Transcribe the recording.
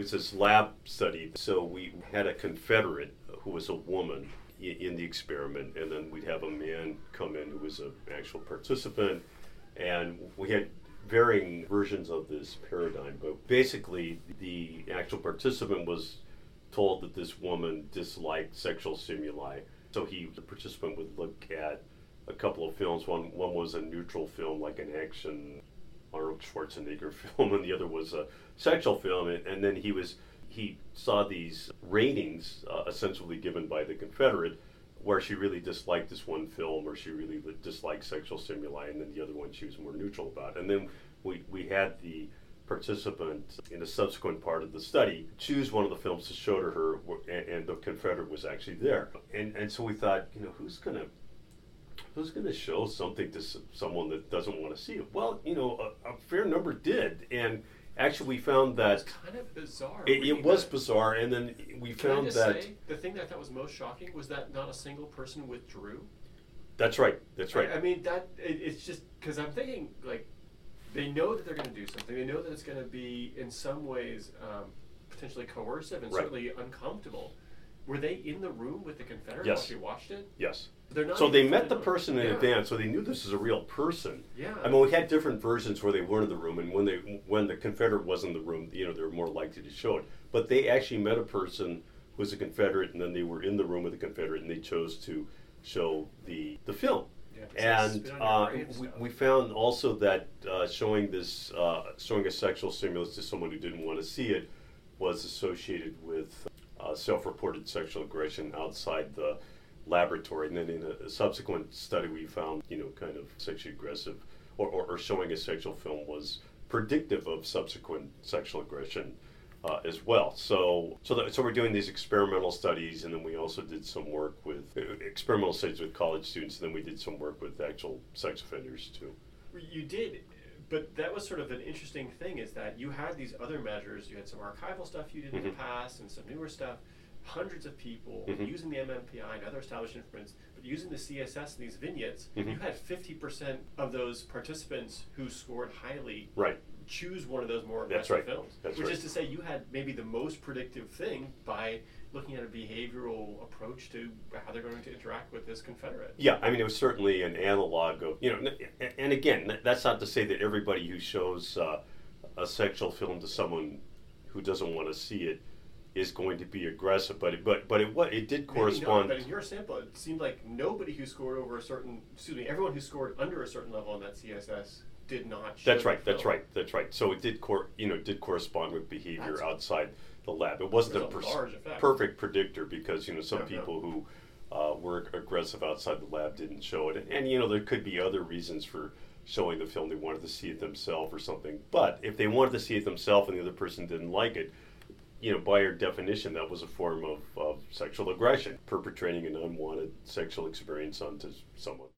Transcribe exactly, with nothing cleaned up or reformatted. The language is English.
was this lab study. So we had a Confederate who was a woman in the experiment, and then we'd have a man come in who was an actual participant, and we had varying versions of this paradigm. But basically, the actual participant was told that this woman disliked sexual stimuli. So he, the participant, would look at a couple of films. One one was a neutral film, like an action Arnold Schwarzenegger film, and the other was a sexual film. And, and then he was he saw these ratings uh, essentially given by the Confederate, where she really disliked this one film, or she really disliked sexual stimuli, and then the other one she was more neutral about. And then we, we had the participant in a subsequent part of the study choose one of the films to show to her, and, and the Confederate was actually there. And and so we thought, you know, who's gonna who's gonna show something to s- someone that doesn't want to see it? Well, you know, a, a fair number did, and actually we found that It's kind of bizarre. it, it was that. bizarre, and then we Can I found just that say, the thing that I thought was most shocking was that not a single person withdrew. that's right, that's right. I, I mean, that it, it's just because I'm thinking, like, they know that they're going to do something. They know that it's going to be, in some ways, um, potentially coercive and Right. certainly uncomfortable. Were they in the room with the Confederate Yes. while she watched it? Yes. They're not So they even met the fully known. person in Yeah. advance, so they knew this was a real person. Yeah. I mean, we had different versions where they weren't in the room, and when they when the Confederate was in the room, you know, they were more likely to show it. But they actually met a person who was a Confederate, and then they were in the room with the Confederate, and they chose to show the the film. Yeah, 'cause it's And spit on uh, your grave we, stuff. we found also that uh, showing this uh, showing a sexual stimulus to someone who didn't want to see it was associated with uh, self-reported sexual aggression outside the laboratory. And then in a, a subsequent study, we found, you know, kind of sexually aggressive or, or, or showing a sexual film was predictive of subsequent sexual aggression uh, as well. So, so, that, so we're doing these experimental studies, and then we also did some work with uh, experimental studies with college students, and then we did some work with actual sex offenders too. You did, but that was sort of an interesting thing, is that you had these other measures. You had some archival stuff you did in the Mhm. past and some newer stuff. Hundreds of people Mhm. using the M M P I and other established instruments, but using the C S S and these vignettes. Mhm. You had fifty percent of those participants who scored highly Right. choose one of those more That's aggressive right. films. That's which right. is to say, you had maybe the most predictive thing by looking at a behavioral approach to how they're going to interact with this Confederate. Yeah, I mean, it was certainly an analog of, you know, n- and again, that's not to say that everybody who shows uh, a sexual film to someone who doesn't want to see it is going to be aggressive, but it, but but it what it did Maybe correspond. not, but in your sample, it seemed like nobody who scored over a certain, excuse me, everyone who scored under a certain level on that C S S did not show That's the right. That's film. right. That's right. So it did, cor- you know, did correspond with behavior That's- outside the lab. It wasn't a, There's a pers- large effect. perfect predictor because, you know, some No, no. people who uh, were aggressive outside the lab didn't show it, and, and you know, there could be other reasons for showing the film. They wanted to see it themselves or something. But if they wanted to see it themselves and the other person didn't like it, you know, by your definition, that was a form of, of sexual aggression, perpetrating an unwanted sexual experience onto someone.